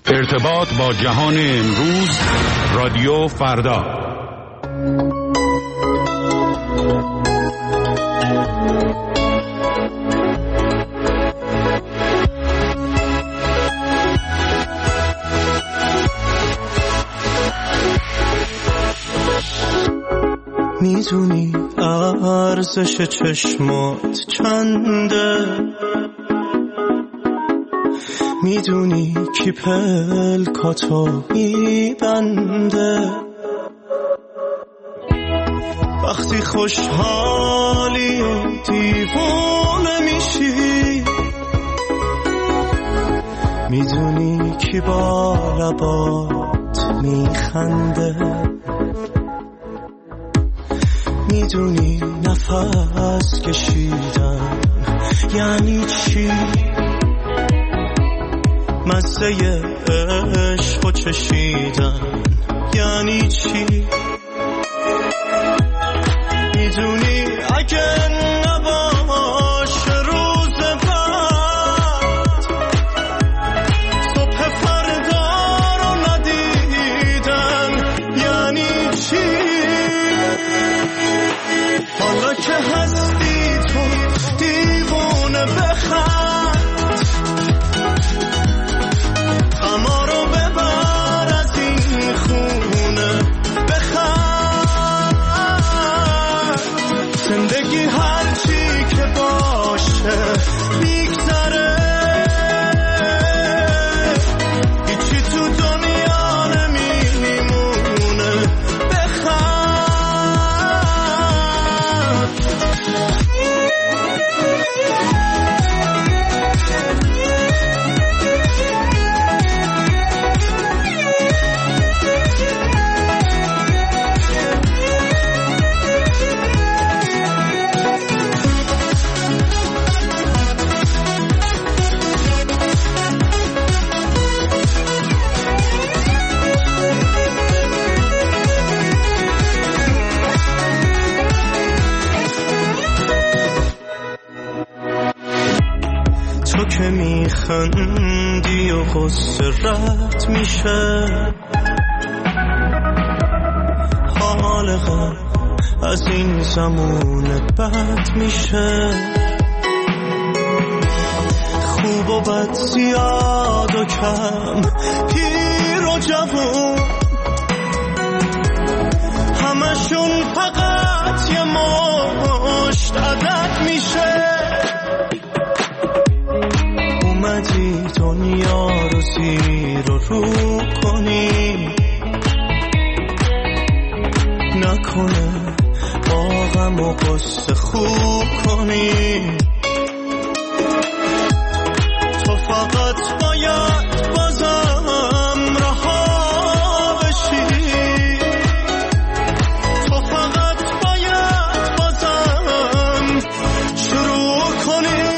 ارتباط با جهان امروز، رادیو فردا. میدونی ارزش چشمات چنده، میدونی کی پلکاتو میبنده، وقتی خوشحالی و دیوانه میشی، میدونی کی با لبات میخنده، میدونی نفس کشیدن یعنی چی، مزه عشق چشیدن یعنی چی، میدونی اگه نباشه روز بعد، صبح فردا رو ندیدن یعنی چی، حالا که هستی تو دیوونه بخند، اما رو ببر از این خونه بخند، زندگی هرچی که باشه میگذره، هیچی تو دنیا نمیمونه بخند. تو که میخندی و غصه رد میشه، حال غم از این زمونه بد میشه، خوب و بد زیاد و کم پیر و جوون، همشون فقط یه مشت عدد میشه، اومدی دنیا رو زیر و رو کنی، نکنه با غم و غصه خوب کنی، تو فقط باید بازم رها بشی، تو فقط باید بازم شروع کنی،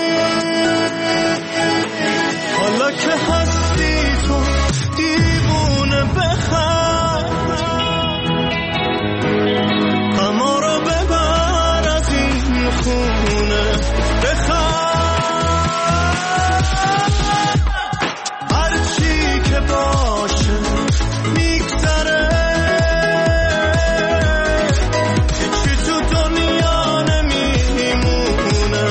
حالا که هستی تو دیوونه بخند، اما رو ببر از این خونه بخند، هرچی که باشه میگذره، هیچی تو دنیا نمیمونه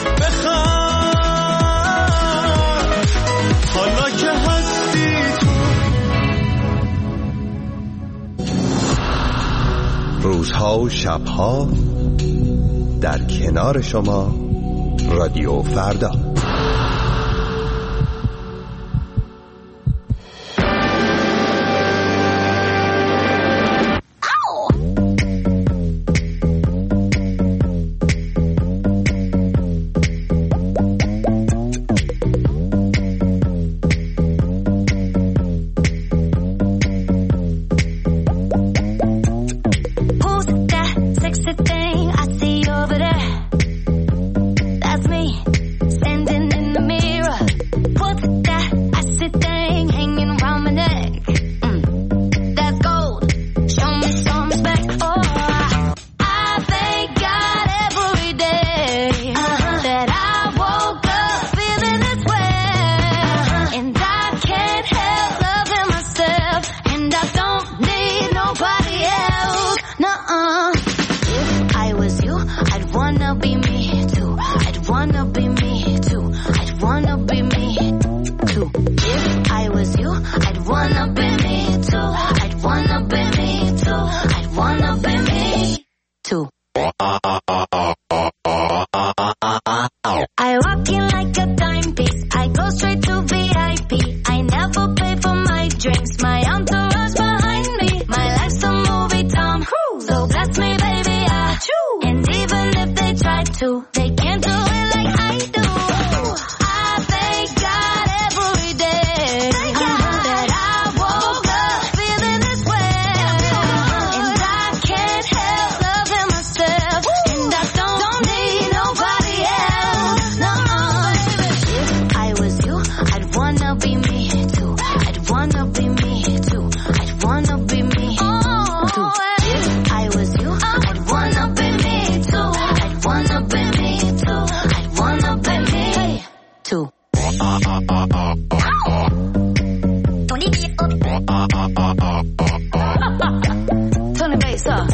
بخند، حالا که هستی تو. روزها و شبها در کنار شما، رادیو فردا. Sexy thing I see over there, that's me. too. If I was you, I'd wanna be me too. I'd wanna be me too. I'd wanna be me too. I walk in like a timepiece. I go straight to VIP. I never pay for my drinks. My entourage behind me. My life's a movie, Tom Cruise. So bless me, baby, I choose. And even if they try to, they can't do it like I do. I thank God every day that I woke up feeling this way. And I can't help loving myself. And I don't need nobody else. No, if I was you, I'd wanna be me too. I'd wanna be me too. I'd wanna be me too. If I was you, I'd wanna be me too. I'd wanna be me too. I'd wanna be me too. Turn the bass up.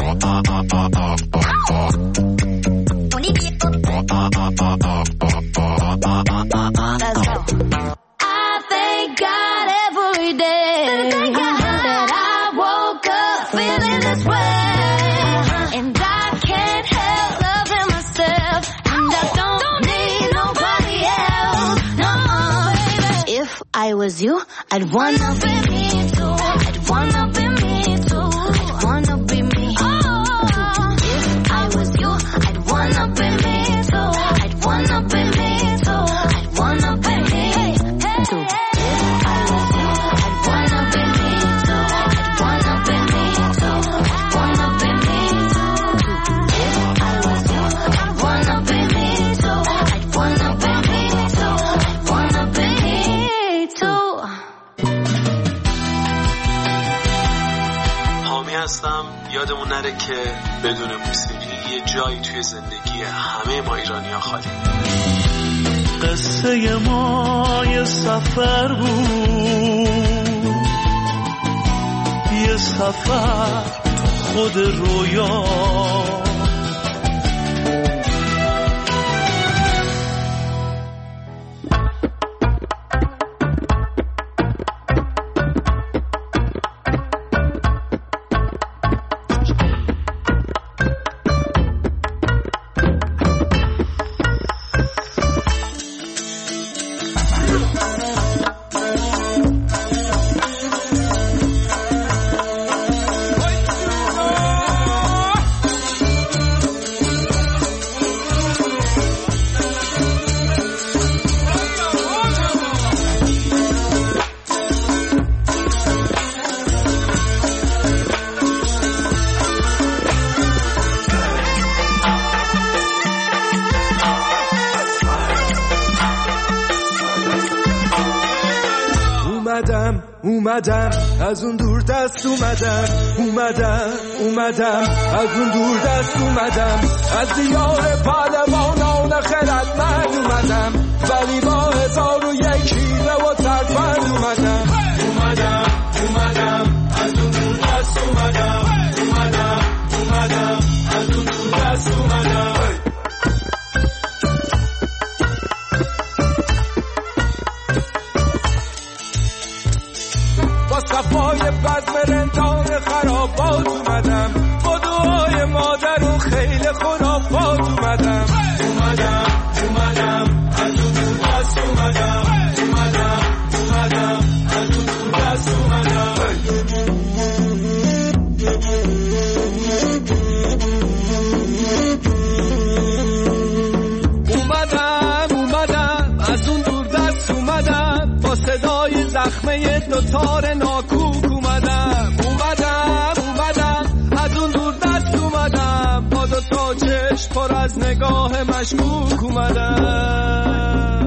Let's go. I thank God every day that I woke up feeling this way. And I can't help loving myself. And I don't need nobody else. No, baby. If I was you, I'd wanna be me too. I'd wanna be me too. I'd wanna be me too. If I was you, I'd wanna be me too. I'd wanna be me too. I'd wanna be me too. If I was you, I'd wanna be me too. I'd wanna be me too. I'd wanna be me too. If I was you, I'd wanna be me too. I'd wanna be me too. I'd wanna be me too. حامی هستم. یادمون نره که بدون موسیقی یه جایی توی زندگی همه ما ایرانی‌ها خالی. قصه ما یه سفر بود، یه سفر خود رویا. اومدم از اون دور دست اومدم از اون دور دست اومدم، از دیار پهلوانان خردمند اومدم، ولی با 1001 حیله و ترفند اومدم از اون دور دست اومدم از اون دور دست اومدم. صفای بزم رندان خرابات اومدم، با دعای مادر و خیل خرافات اومدم از اون دور دست اومدم از اون دور دست اومدم. از اون دور دست اومدم، با صدای زخمه دوتار ناکوک اومدم از اون دور دست اومدم، با دوتا چشم پر از نگاه مشکوک اومدم.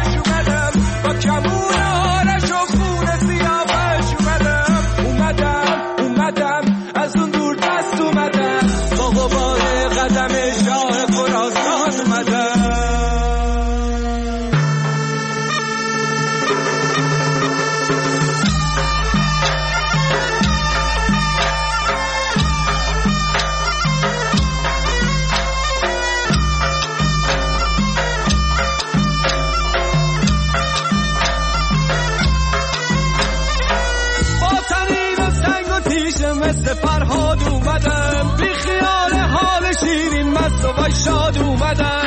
کمون آرش و خون سیاوش اومدم شاد اومدم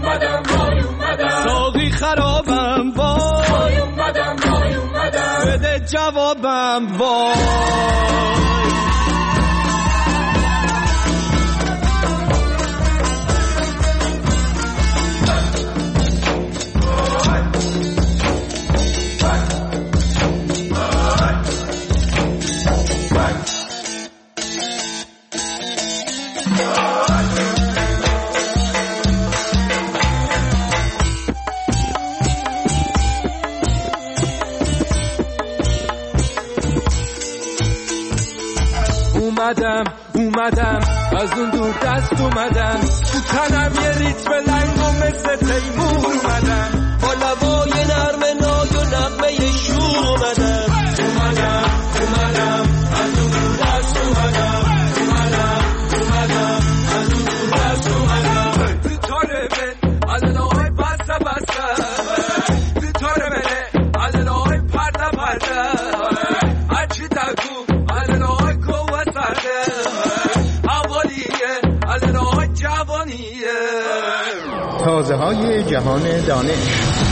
ساقی خرابم وای بده جوابم وای اومدم از اون دور دست اومدم تو تنم یه ریتم لنگ و مثل تیمور اومدم با لبای نرم نای و نغمه شور اومدم از اون دور دست اومدم از اون دور دست اومدم تو تاره من علالای بسته تو تاره منه علالای پرده هرچی تگو علالای کوه سرده تازه های جهان دانش.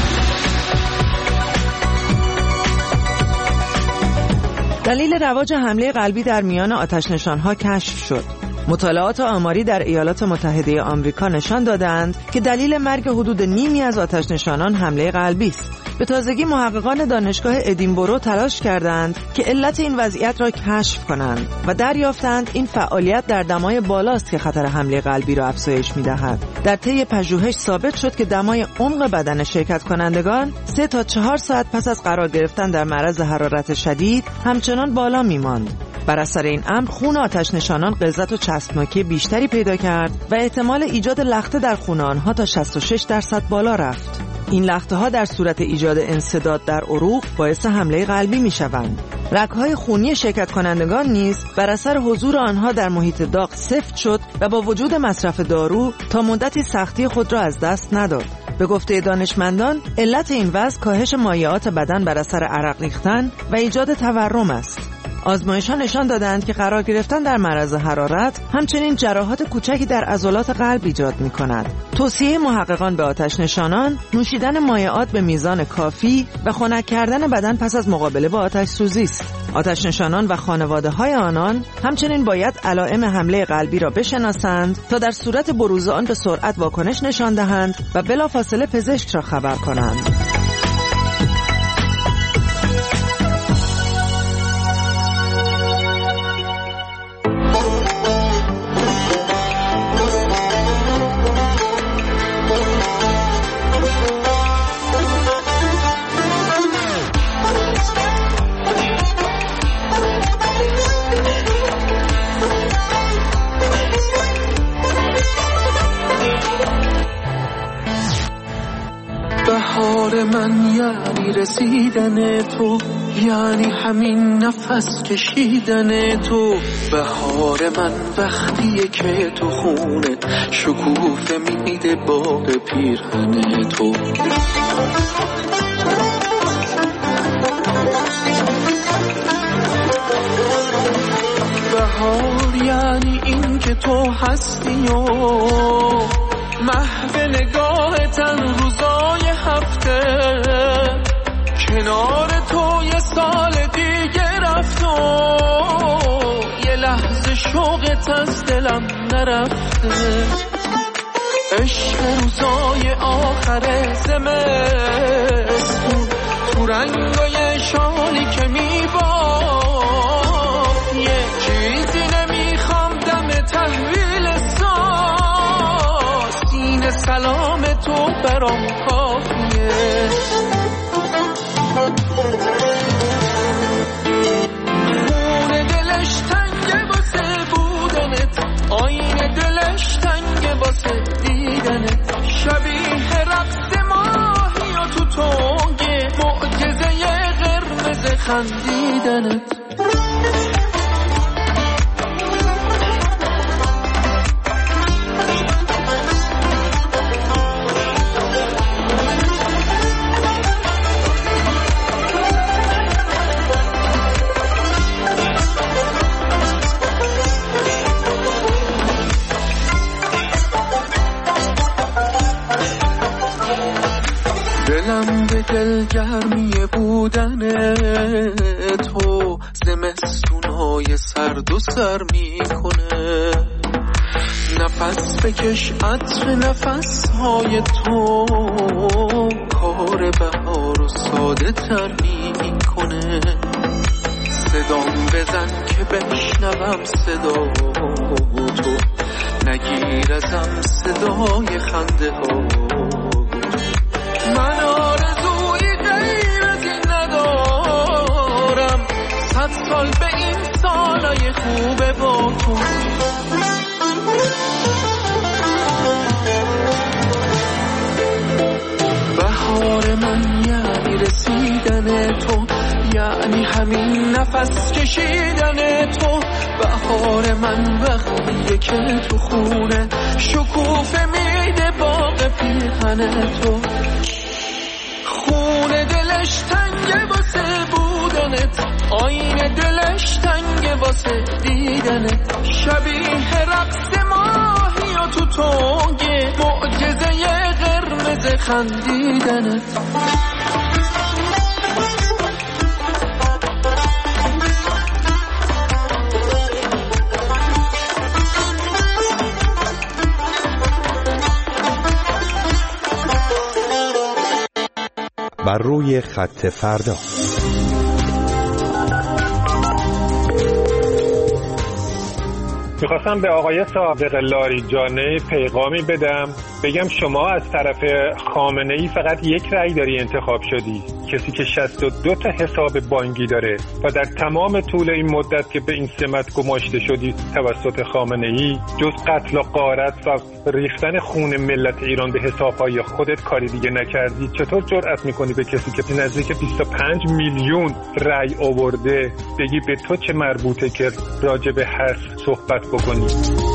دلیل رواج حمله قلبی در میان آتش‌نشان‌ها کشف شد. مطالعات آماری در ایالات متحده آمریکا نشان دادند که دلیل مرگ حدود نیمی از آتش‌نشانان حمله قلبی است. به تازگی محققان دانشگاه ادینبرو تلاش کردند که علت این وضعیت را کشف کنند و دریافتند این فعالیت در دمای بالاست که خطر حمله قلبی را افزایش می‌دهد. در طی پژوهش ثابت شد که دمای عمق بدن شرکت کنندگان 3 تا 4 ساعت پس از قرار گرفتن در معرض حرارت شدید همچنان بالا می‌ماند. بر اثر این امر خون آتش‌نشانان غلظت و چسبناکی بیشتری پیدا کرد و احتمال ایجاد لخته در خون آنها تا 66% بالا رفت. این لخته‌ها در صورت ایجاد انسداد در عروق باعث حمله قلبی می‌شوند. رگ‌های خونی شرکت کنندگان نیز بر اثر حضور آنها در محیط داغ سفت شد و با وجود مصرف دارو تا مدتی سختی خود را از دست نداد. به گفته دانشمندان علت این وضع کاهش مایعات بدن بر اثر عرق ریختن و ایجاد تورم است. آزمایش‌ها نشان دادند که قرار گرفتن در معرض حرارت همچنین جراحات کوچکی در عضلات قلب ایجاد می‌کند. توصیه محققان به آتش‌نشانان نوشیدن مایعات به میزان کافی و خنک کردن بدن پس از مقابله با آتش سوزی است. آتش‌نشانان و خانواده‌های آنان همچنین باید علائم حمله قلبی را بشناسند تا در صورت بروز آن به سرعت واکنش نشان دهند و بلافاصله پزشک را خبر کنند. بهار من یعنی رسیدن تو، یعنی همین نفس کشیدن تو. بهار من وقتیه که تو خونه شکوفه میده باد پیرهن تو. بهار یعنی این که تو هستی و محو نگاهتن روزای هفته، کنار تو یه سال دیگه رفت و یه لحظه شوقت از دلم نرفته. عشق روزای آخر زمستون تو رنگای شالی که میباد، یه چیزی نمیخوام دم تحویل سین سلام تو برام کافیه. خون دلش تنگه واسه بودنت، آینه دلش تنگه واسه دیدنت. شبیه رقص ماهی و تو تنگه معجزه قرمز خندیدنت. میرم به دلگرمی بودن تو، زمستونای سرد و سر میکنه. نفس بکش عطر نفسهای تو، کار بهار و ساده تر میکنه. صدام بزن که بشنوم صدا تو، نگیر ازم صدای خنده ها. من آرزوی غیر از این ندارم، 100 سال به این سالای خوبه با تو. بهار من یعنی رسیدن تو، یعنی همین نفس کشیدن تو. بهار من وقتیه که تو خونه شکوفه میده باغ پیرهن تو. خونه دلش تنگه واسه بودنت، آینه دلش تنگه واسه دیدنت. شبیه رقص ماهی و تو تنگه، معجزه قرمز خندیدنت. بر روی خط فردا. میخواستم به آقای صادق لاریجانی پیغامی بدم، بگم شما از طرف خامنه‌ای فقط یک رأی داری انتخاب شدی، کسی که 62 تا حساب بانکی داره و در تمام طول این مدت که به این سمت گماشته شدی توسط خامنه‌ای، جز قتل و غارت و ریختن خون ملت ایران به حسابهای خودت کاری دیگه نکردی. چطور جرأت میکنی به کسی که نزدیک 25 میلیون رأی آورده بگی به تو چه مربوطه که راجع به حذف صحبت بکنی؟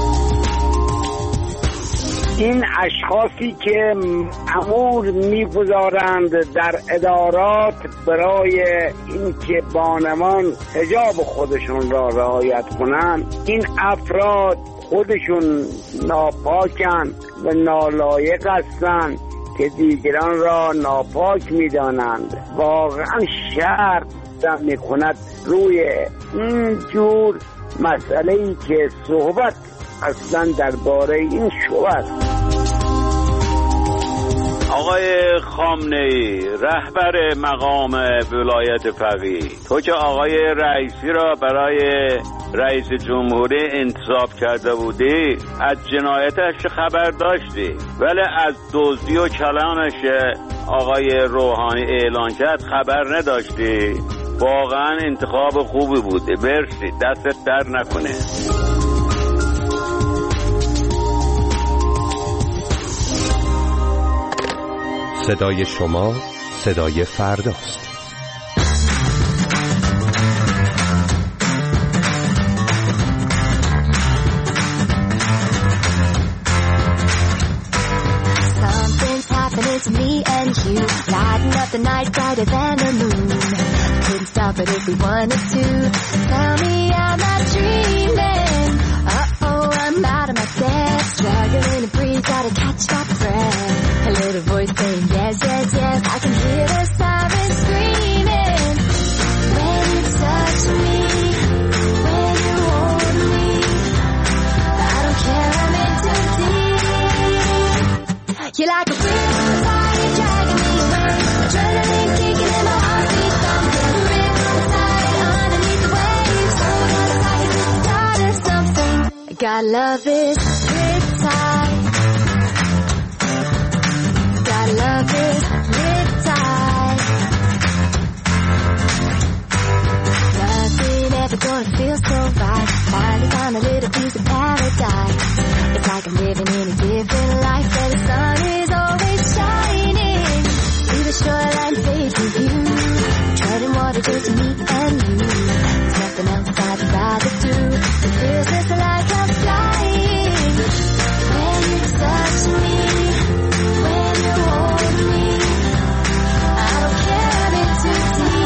این اشخاصی که امور می‌گذارند در ادارات برای اینکه بانوان حجاب خودشون را رعایت کنند، این افراد خودشون ناپاکند و نالایق هستند که دیگران را ناپاک می‌دانند. واقعا شرم می‌کند روی این جور مسئله‌ای که صحبت اصلا درباره این شورا. آقای خامنه‌ای رهبر مقام ولایت فقیه، تو که آقای رئیسی را برای رئیس جمهوری انتصاب کرده بودی از جنایتش خبر داشتی، ولی از دزدی و کلانش آقای روحانی اعلان کرد خبر نداشتی. واقعا انتخاب خوبی بوده، مرسی، دستت در نکنه. صدای شما صدای فرداست. Something's happening to me and you, lighting up the night brighter than the moon. Couldn't stop it if we wanted to. Tell me I'm not dreaming. Uh-oh, I'm out of my depth, struggling to breathe, gotta catch my breath. A little voice saying yes, yes, yes, I can hear the sirens screaming. When you touch me, when you hold me, I don't care, I'm in too deep. You're like a riptide dragging me away, adrenaline kicking in my heartbeat thumping. Riptide underneath the waves, so much like it's the start of something. God love is riptide. God love is riptide. Nothing ever gonna feel so right. Finally found a little piece of paradise. It's like I'm living in a different life, where the sun is always shining. See the shoreline fade from view, treading water just to me and you. There's nothing else I'd rather do. It feels just like I'm flying. When you touch me, when you hold me, I don't care, I'm in too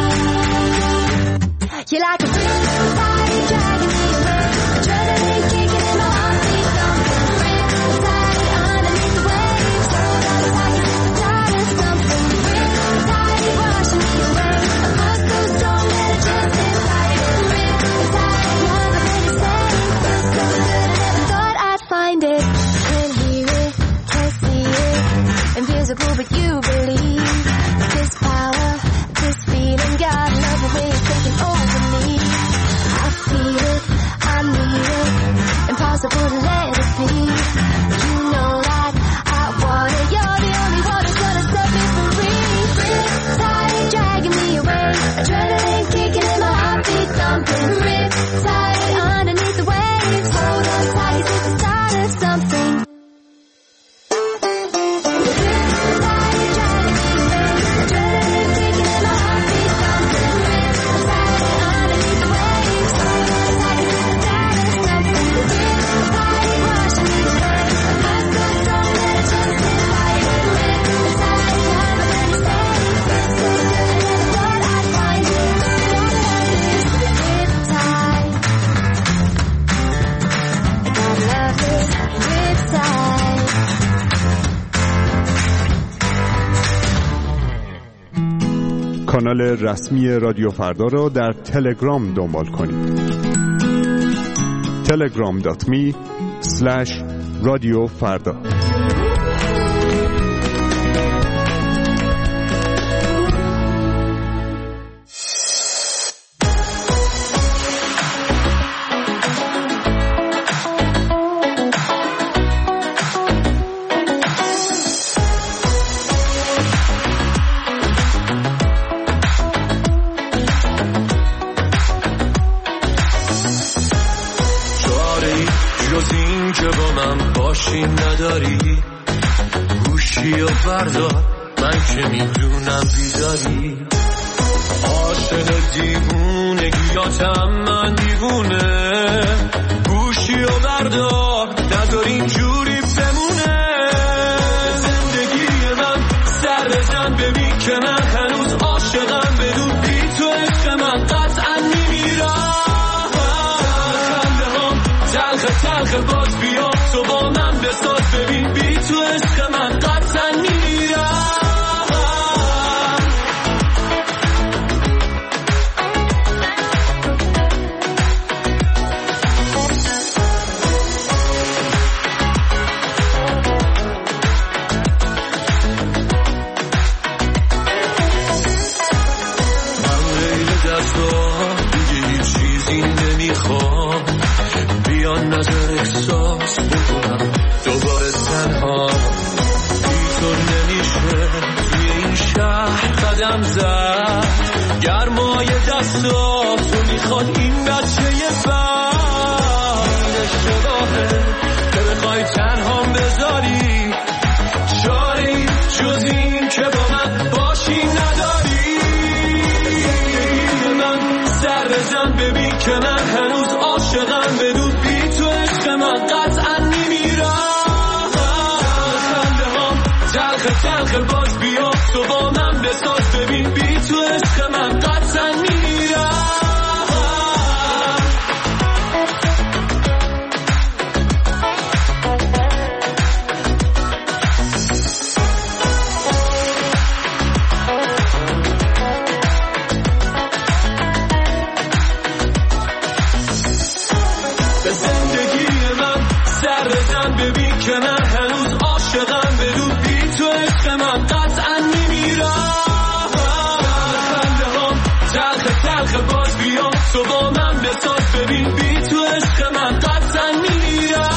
deep. You're like a riptide dragging me away, adrenaline kicking in my heartbeat thumping. Riptide underneath the waves, so like it's the start of something. Riptide impossible, but you believe. This power, this feeling, God, love the way it's taking over me. I feel it, I need it, impossible to let it be. You know that I want it, you're the only one who's gonna set me free. Riptide, dragging me away, adrenaline kicking in my heartbeat thumping. Riptide, underneath the waves, hold on tight, 'cause it's the start of something. کانال رسمی رادیو فردا را در تلگرام دنبال کنید. telegram.me/رادیوفردا. نداری گوشی و بردار، من که میدونم بیداری. عاشق دیوونگیاتم من دیوونه، گوشی و بردار نداری اینجوری بمونه. زندگی من سر بزن ببین که من هنوز عاشقم، بدون بی تو عشق من قطعا میمیرم. خنده هم تلخ باز بیا تو با من بساز، ببین بی تو عشق من قطعا میمیرم. من غیر دستان دیگه هیچ چیزی نمیخوام، بیان نظر احساس بکنم دوباره تنها. بی تو نمیشه توی این شهر قدم زد، گرمای دستاتو میخواد این بچه بند. اشتباهه که بخوای تنهام بذاری، چاری جز این که با من باشی نداری. من سر بزن ببین که من هنوز عاشقم، بدون بی تو عشق من قطعا میمیرم. خنده هم تلخ باز بیا تو با من بساز، ببین بی تو عشق من قطعا میمیرم. به زندگی من سر بزن ببین که من هنوز عاشقم، بدون بی تو عشق من قطعا میمیرم. خنده هم تلخ باز بیا تو با من بساز، ببین بی تو عشق من قطعا میمیرم.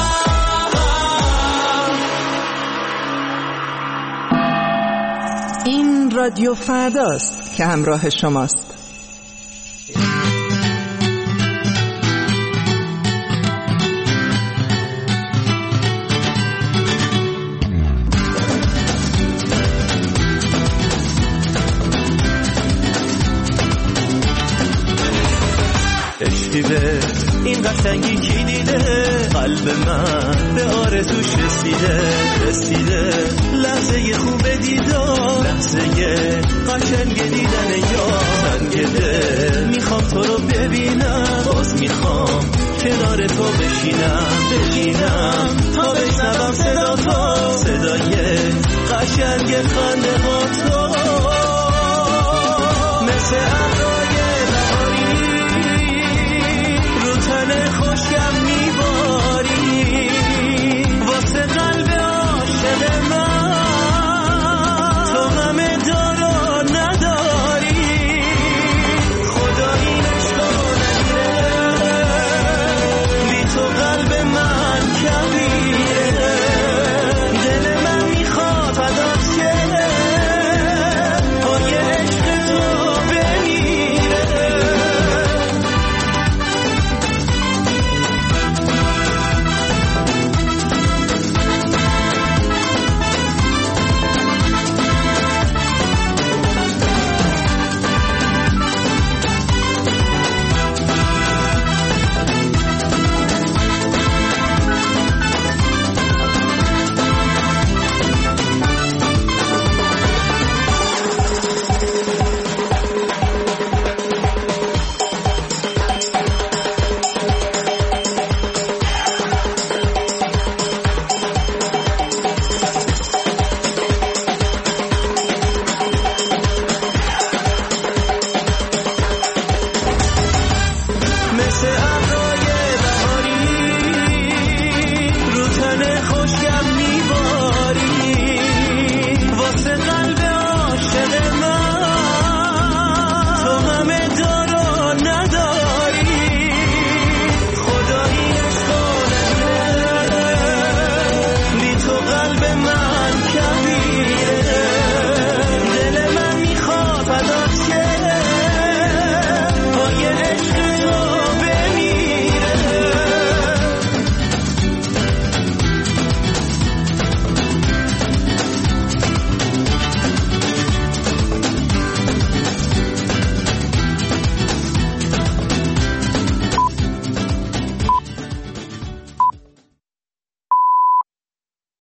این رادیو فرداست که همراه شماست. عشقیده این قشنگی کی دیده، قلب من به آرزوش رسیده. لحظه خوب دیدار، لحظه قشنگ دیدن یار. سنگ دل میخوام تو رو ببینم، باز میخوام کنار تو بشینم تا بشنوم صدای قشنگ خنده هات.